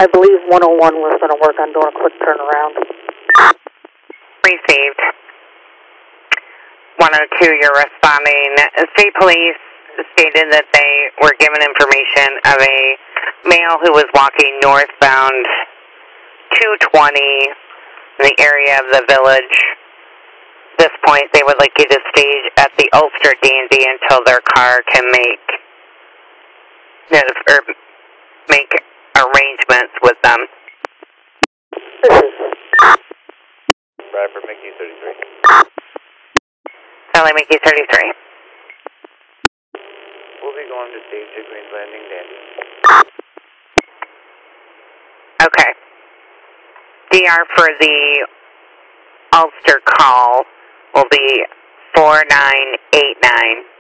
I believe 101 was going to work on doing a quick turnaround. Received. 102, you're responding. State police stated that they were given information of a male who was walking northbound 220 in the area of the village. At this point, they would like you to stage at the Ulster D&D until their car can make arrangements with them. Bradford, Mickey 33. Charlie, Mickey 33. We'll be going to stage at Green's Landing, Dandy. Okay. DR for the Ulster call will be 4989.